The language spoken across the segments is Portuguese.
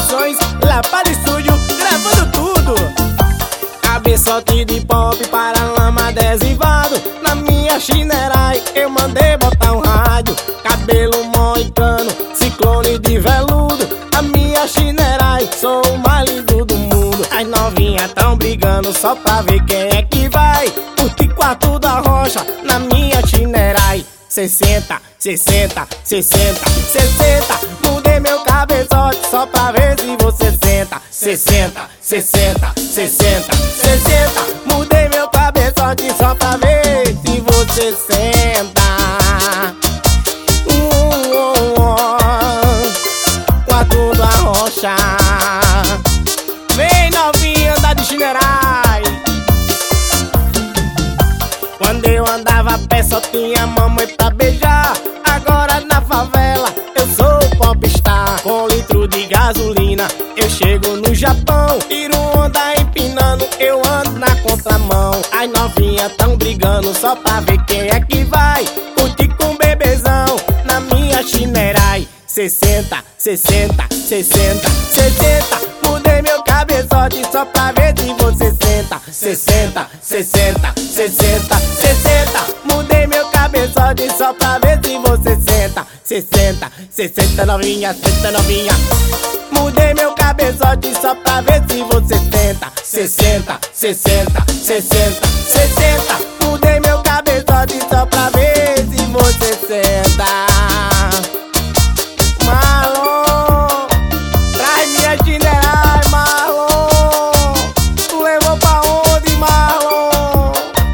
Produções, Lapada Estúdio, gravando tudo. Cabeçote de pop para lama adesivado. Na minha chinerai eu mandei botar um rádio. Cabelo moicano, ciclone de veludo. A minha chinerai, sou o mais lindo do mundo. As novinhas tão brigando só pra ver quem é que vai curtir quarto da rocha na minha chinerai. 60, 60, 60, 60. Mudei meu cabeçote só pra ver se você senta. 60, 60, 60, 60. Mudei meu cabeçote só pra ver se você senta. Quarto da rocha. Vem novinha andar de chinerai. Quando eu andava a pé só tinha mamãe pra beijar. Agora na favela eu sou popstar. Com litro de gasolina eu chego no Japão. Tiro onda empinando, eu ando na contramão. As novinhas tão brigando só pra ver quem é que vai curtir com bebezão na minha chinerai. 60, 60, 60, 60. Mudei meu cabeçote só pra ver se você senta. 60, 60, 60, 60. Mudei meu cabeçote só pra ver se você senta. 60, 60 novinha, 60 novinha. Mudei meu cabeçote só pra ver se você senta. 60, 60, 60, 60. Mudei meu cabeçote só pra ver se você senta. Marlon, traz minha chinerai, Marlon. Tu levou pra onde, Marlon?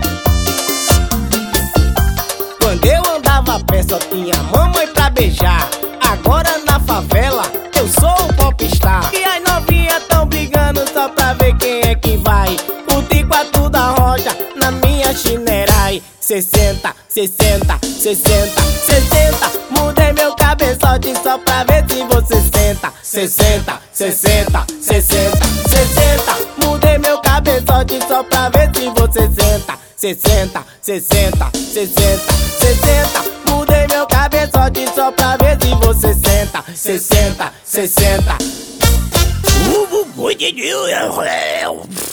Quando eu andava a pé só tinha mamãe pra beijar. Agora na favela eu sou o popstar. E as novinhas tão brigando só pra ver quem é que vai curtir quarto da rocha na minha chinerai. 60, 60, 60, 60. Mudei meu cabeçote só pra ver se você senta. 60, 60, 60, 60. Mudei meu cabeçote só pra ver se você senta. 60, 60, 60, 60. Mudei meu cabeçote só pra ver se você senta. 60, 60.